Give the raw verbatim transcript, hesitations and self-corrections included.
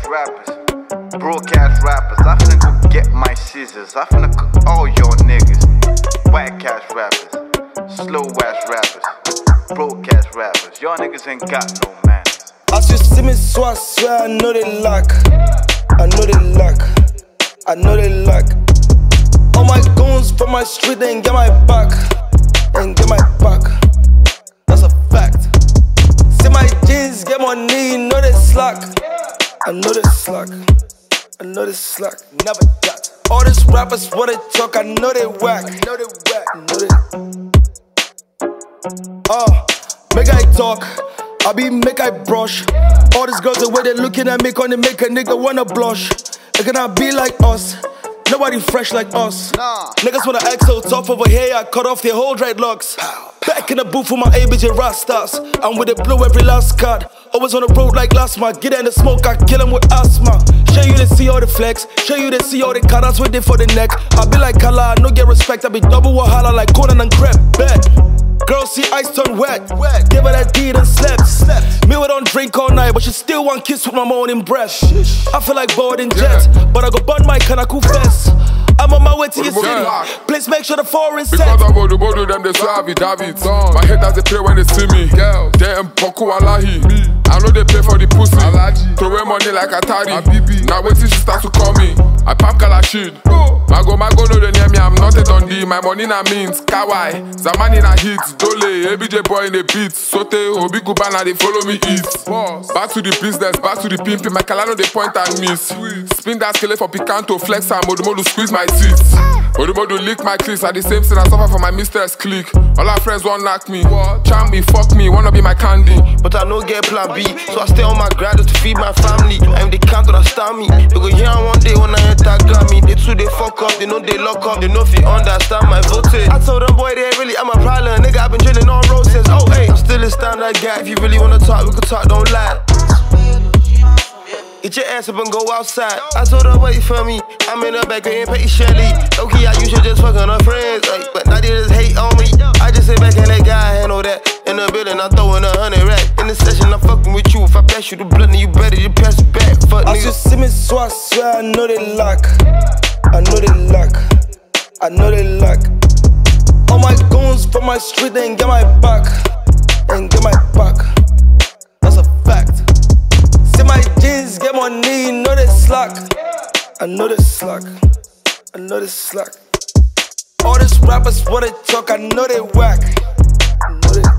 rappers, broke ass rappers. I finna go get my scissors. I finna cook all your niggas. Whack ass rappers, slow ass rappers, broke ass rappers. Y'all niggas ain't got no manners. As you see me, so I swear I know they lack. I know they lack. I know they lack. All my goons from my street, they ain't get my back. They ain't get my back. That's a fact. See my jeans, get money, know they slack. I know they slack. I know they slack. Never that. All these rappers, what they talk, I know they whack. I know they whack. I know they. Uh, make I talk. I be make I brush. All these girls, the way they looking at me, gonna make a nigga wanna blush. It cannot be like us. Nobody fresh like us. Nah. Niggas wanna act so tough over here, I cut off their whole dreadlocks. Pow, pow. Back in the booth with my A B J Rastas. I'm with it, blow every last card. Always on the road like last month. Get in the smoke, I kill him with asthma. Show you they see all the flex. Show you they see all the cards waiting for the neck. I be like Kala, I no get respect. I be double wahala like Conan and Crep. Bet. Girls see ice turn wet. wet. Give her that deed and slept. slept. Me we don't drink all night, but she still want kiss with my morning breath. Shish. I feel like boarding jets, yeah. But I go burn my Kanaku fest. I'm on my way to your city. Please make sure the foreign set. Because I go to go to them, they say I be David. My head does they play when they see me. Girl, they am Boku Alahi. Me, I know they pay for the pussy. Alaji. Throw away money like Atari. Now wait till she start to call me. I pop Kalashid. Mago, Mago, no they near me. I'm not a Dundee. My money na means Kawai. Zamani na hits. Dole, A B J boy in the beats. Sote, Obi Kubana, they follow me eat. Back to the business, back to the pimping. My Kalano, they point and miss. Spin that scale for Picanto, flex and Modumodu squeeze my teeth. Odumodu lick my cleats. At the same thing I suffer for my mistress clique. All our friends won't knock me. Charm me, fuck me, wanna be my candy. But I no get plan B, so I stay on my grind just to feed my family. I'm the count that stand me. Because here on one day when I enter Grammy, they too they fuck up, they know they lock up, they know if you understand my voltage. I told them boy they ain't really I'm a problem, nigga I've been drilling on road says, oh hey, I'm still a standard guy. If you really wanna talk, we can talk, don't lie. Get your ass up and go outside. I told her wait for me. I'm in the back and Patty Shelly. Okay, I used to just fuck on her friends, like, but now they just hate on me. I just sit back and let God handle that. In the building, I'm throwing a hundred rack. In the session, I'm fucking with you. If I pass you the blunt, then you better you pass it back. Fuck nigga. I just see me, so I swear I know they lack. I know they lack. I know they lack. All my goons from my street, they ain't get my back. They ain't get my back. That's a fact. See my jeans, get money, know they slack. I know they slack. I know they slack. All these rappers, what they talk, I know they whack. I know they.